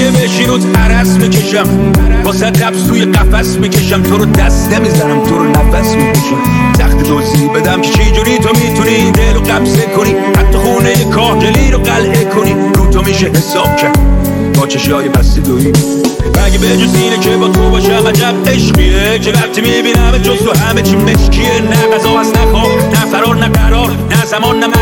یه بشیروت عرص میکشم واسه قبض توی قفس میکشم تو رو دسته میزنم تو رو نفس میکشم تخت دوزی بدم که چی جوری تو میتونی دل رو قبضه کنی حتی خونه کاهگلی رو قلعه کنی رو تو میشه حساب کرد با چشای پستی دویی مگه به جز اینه که با تو باشم عجب عشقیه که وقتی میبینم جز تو همه چی مشکیه نه غذا هست نه خواب نه فرار نه قرار نه زمان نه